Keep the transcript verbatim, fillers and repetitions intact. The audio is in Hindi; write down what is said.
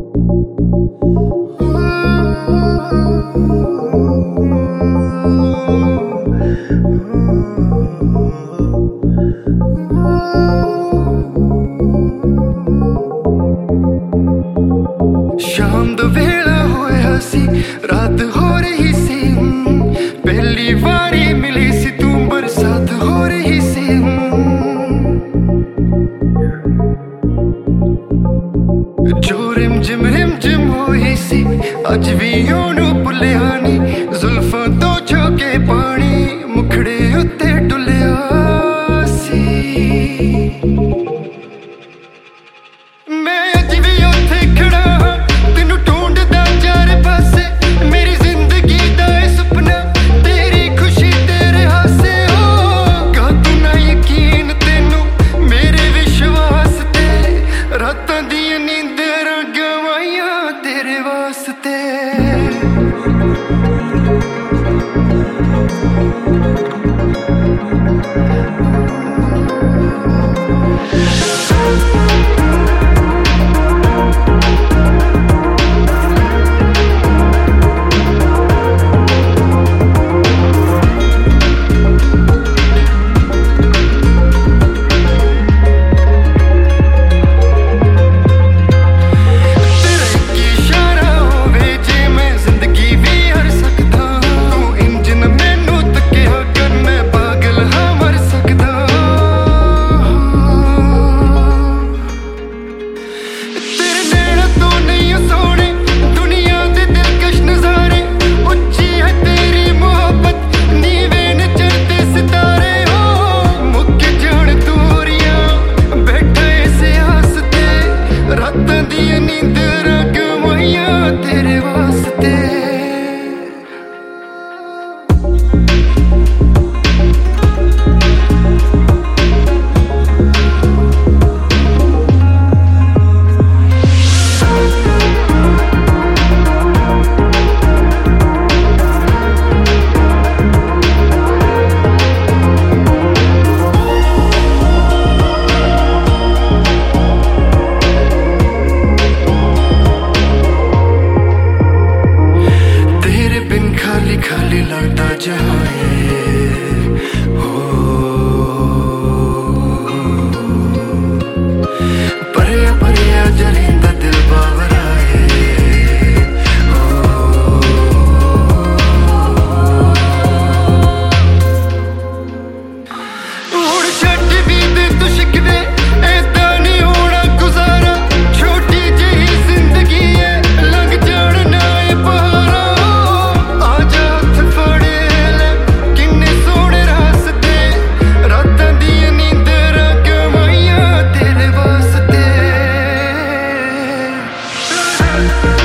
शाम द वेला होया सी, रात हो रही सी, पहली बारी मिली सी तू, बरसात हो रही सी। जो रिम जिम रिम जिम होई सी, अज भी ओनू भुलिया नी, जुल्फां तो झोंके पानी मुखड़े उत्ते डुलिया सी। मैं अज भी उत्थे खड़ा हां, तेनू ढूंढदा चार पासे, मेरी जिंदगी दा ए सुपना, तेरी खुशी तेरे हासे। ओ गा तू ना यकीन तेनू मेरे विश्वास ते, रातां दियां नींदरां गवाइयां तेरे वास्ते। तेरे वास्ते खाली लगता जाए हो, परिया परिया जरींदा दिल बावराए हो। हुण छड्ड भी दे तू शिकवे, ऐदा नहीं होना गुजारा, छोटी जही जिंदगी है लंघ जाण ना ए पहाड़ा। We'll be right back.